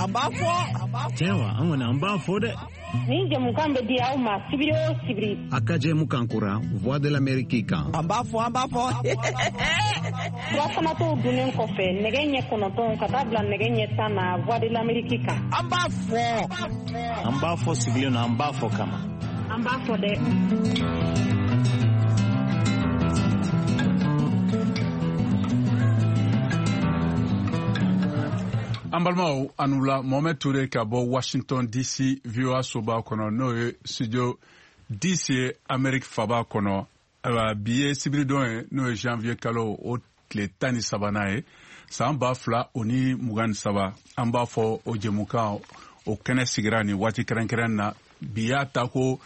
Tewa angona ambafo de. Ni jamukan be dia o ma sibiri. Akaje mukankura Voix de l'Amérique kan. Ambafo. Wa fana to dunen ko fe negenye kono ton kata bla negenye sana Voix de l'Amérique kan. Ambafo sigile no ambafo kama. Ambafo de. Ambalmao anula Mohamed Touré ka bɔ Washington DC VOA soba kɔnɔ n'o ye studio DC Amérique faba kɔnɔ bi ye sibiridon ye n'o ye janvier kalo o tile 13 ye san 2023 an b'a fɔ o jɛmukan o kɛnɛ sigira ni waati kɛrɛnkɛrɛn na bi y'a ta ko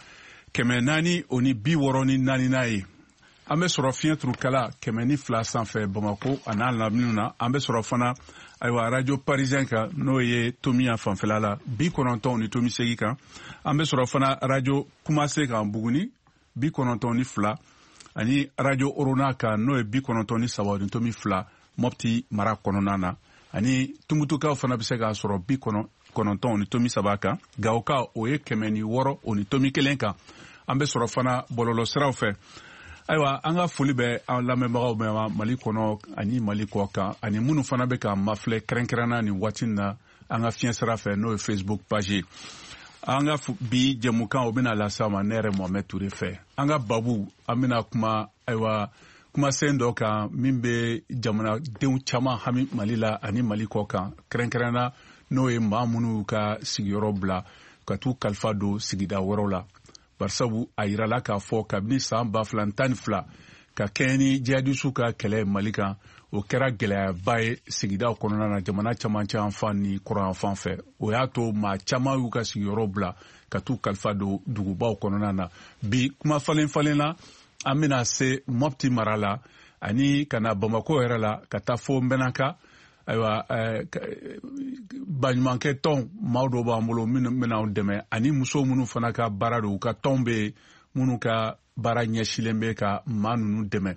464 ye an bɛ sɔrɔ fiɲɛ turukala 102 sanfɛ Bamako a n'a lamini na an bɛ sɔrɔ fana ayiwa radio parisien kan n'o ye Tomiya fanfɛla la 98.8 kan an bɛ sɔrɔ fana radio Kumase kan Buguni 92 ani radio Orona kan n'o ye 93.2 Mopti mara kɔnɔna na ani Tumutukaw fana bɛ se k'a sɔrɔ 93 kan Gawoka o ye 106.1 kan an bɛ sɔrɔ fana bɔlɔlɔ siraw fɛ. Ayiwa an ka foli bɛ an lamɛnbagaw bɛ Mali kɔnɔ ani Mali kɔ kan ani minnu fana bɛ ka mafilɛ kɛrɛnkɛrɛnna ni waati na an ka fiɲɛ sira fɛ n'o ye Facebook page an ka bi jɛmukan o bɛna lase ma ne yɛrɛ Mohamed Touré fɛ an ka babu an bɛna kumasen dɔ kan min bɛ jamanadenw caman hami Mali la ani Mali kɔ kan kɛrɛnkɛrɛnna n'o ye maa minnu ka sigiyɔrɔ bila ka t'u kalifa don sigida wɛrɛw la. Barsabu a yirala k'a fɔ kabini san 2012 ka kɛɲɛ ni jihadisu ka kɛlɛ Mali kan o kɛra gɛlɛyaba ye sigidaw kɔnɔna na jamana caman fan ni kɔrɔn fan fɛ o y'a to maa caman y'u ka sigiyɔrɔ bila ka t'u kalifa don dugubaw kɔnɔna na bi kuma falen na an bɛna se Mopti mara la ani ka na Bamako yɛrɛ la ka taa fo Mbɛnaka ayiwa baɲumankɛ tɔn maaw dɔw b'an bolo minnu bɛna dɛmɛ ani muso minnu fana ka baara don u ka tɔn bɛ minnu ka baara ɲɛsilen bɛ ka maa ninnu dɛmɛ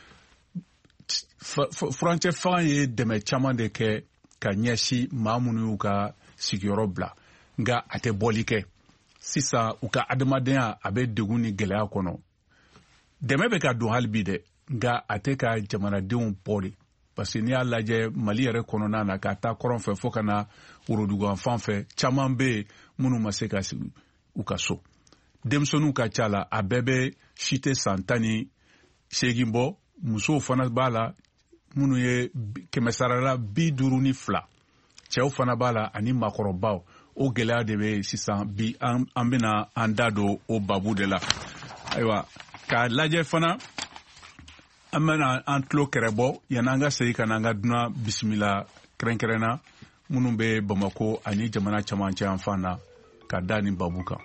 furancɛ fanga ye dɛmɛ caman de kɛ ka ɲɛsin maa minnu y'u ka sigiyɔrɔ bila nka a tɛ bɔli kɛ sisan u ka adamadenya a bɛ degun ni gɛlɛya kɔnɔ dɛmɛ bɛ ka don hali bi dɛ nka a tɛ ka jamanadenw bɔ de. Parce que n'i y'a lajɛ Mali yɛrɛ kɔnɔna na ka taa kɔrɔn fɛ fo ka na woroduguyan fan fɛ caman bɛ yen minnu ma se ka sigi u ka so denmisɛnninw ka ca la a bɛɛ bɛ si tɛ san 18 bɔ musow fana b'a la minnu ye 152 cɛw fana b'a la ani maakɔrɔbaw o gɛlɛya de bɛ sisan bi an bɛna an da don o babu de la ayiwa k'a lajɛ fana an bɛna an tulo kɛrɛ bɔ yanni an ka segin ka na an ka dunan bisimila kɛrɛnkɛrɛnna minnu bɛ Bamako ani jamana camancɛ yan fan na ka da nin babu kan.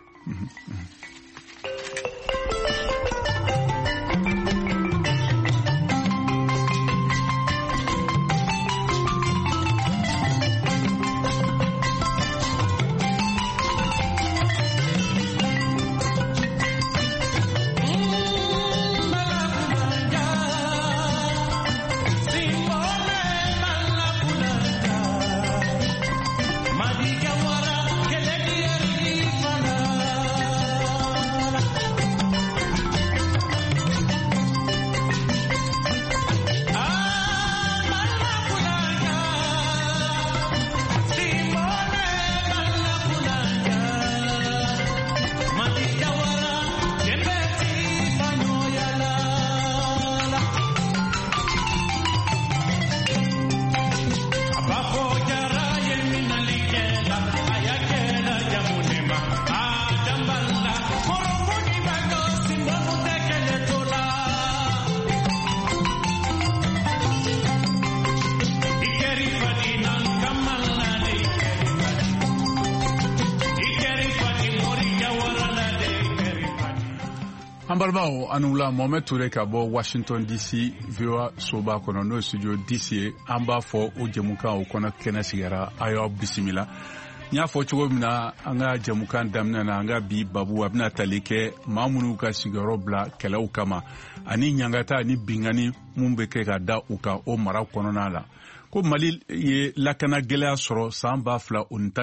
An balimaw an wula Mohamed Touré ka bɔ Washington DC VOA soba kɔnɔ n'o ye studio DC ye an b'a fɔ o jɛmukan o kɔnɔ kɛnɛ sigira a y'aw bisimila n y'a fɔ cogo min na an ka jɛmukan daminɛ na an ka bi babu a bɛna tali kɛ maa minnu ka sigiyɔrɔ bila kɛlɛw kama ani ɲangata ani bingani mun bɛ kɛ ka da u kan o mara kɔnɔna la ko Mali ye lakana gɛlɛya sɔrɔ san 2010